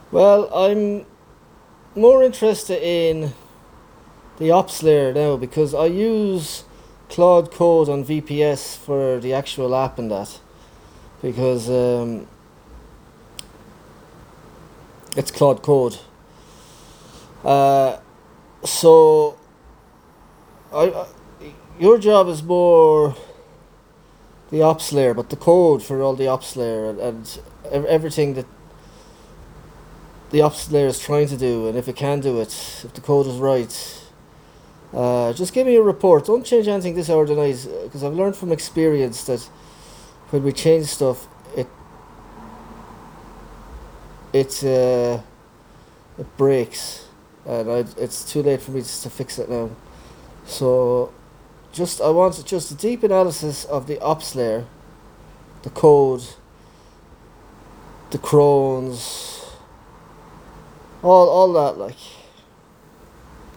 Well, I'm more interested in the ops layer now because I use Claude Code on VPS for the actual app and that because it's Claude Code. Uh, so I your job is more the ops layer, but the code for all the ops layer and everything that the ops layer is trying to do, and if it can do it, if the code is right. Just give me a report. Don't change anything this hour tonight, because I've learned from experience that when we change stuff, it it breaks, and it's too late for me to fix it now. So, just I want just a deep analysis of the ops layer, the code, the crones, all that like.